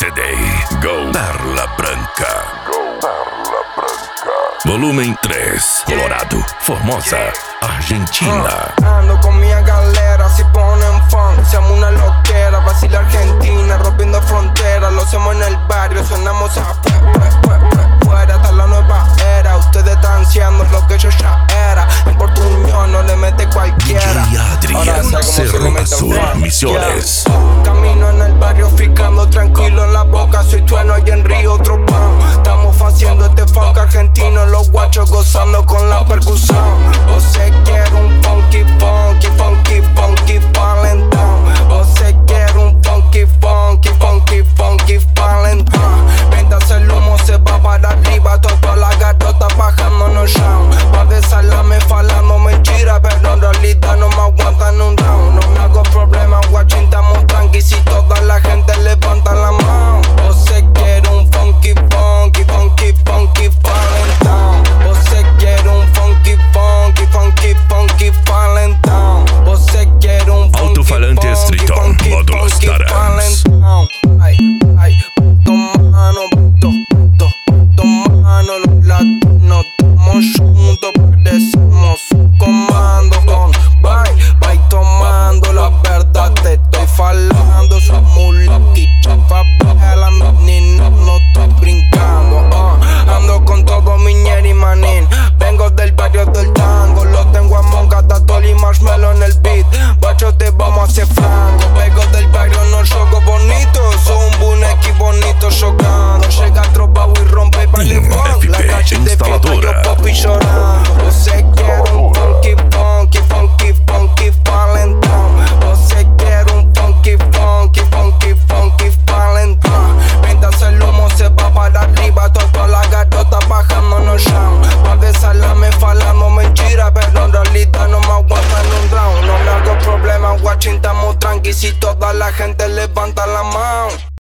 CD Go Perla Branca. Volume 3, Colorado, Formosa, Argentina. Ando con mi galera, si ponen funk, seamos una loquera. Brasil, Argentina, rompiendo fronteras. Lo hacemos en el barrio, sonamos afuera, hasta la nueva era. Ustedes están ansiando lo que yo ya era. En Portuñón no le mete cualquiera. DJ Adrián, Cerro Azul, Misiones. Camino en el barrio, ficando tranquilo en la boca. Soy trueno y en Río otro pan. Estamos haciendo este funk argentino. Los guachos gozando con la percusión. O se quiere un funky, funky, funky, funky valentón. O se quiere un funky, funky, funky, funky valentón. Mientras el humo se va para arriba, toda la garota bajándonos down. Pa' de salame falando mentira, pero en realidad no me aguantan un round. No me hago problema, guachín, estamos tranqui. Si toda la gente levanta la mano. O se quiere un funky, funky, funky, funky valentón. O se quiere un funky, funky, funky, funky valentón. O se quiere un funky, Alto-falante funky, Triton, funky, módulos funky Tarans. valentón. Ay, ay, mano, mano, los latinos estamos juntos, parecemos un comando con bye, tomando la verdad te estoy falando. Somos lucky, favela, mi no estoy brincando. Ando con todo mi y manín, vengo del barrio del tango. Lo tengo a Monga, Tatol y Marshmello en el beat. Bacho, te vamos a hacer franco. Vengo del barrio, no juego bonito. Soy un bunequi bonito jogando. Llega trovao y rompe vale funk. La calle de fiesta, yo papi llorando. O se quiere un funky, funky, funky, funky valentón. O se quiere un funky, funky, funky, funky valentón. Mientras el humo se va para arriba, toda la garota bajándonos down. Pa' de salame falando mentira, pero en realidad no me aguantan un round. No me hago problema, guachín, estamos tranqui. Si toda la gente levanta la mano.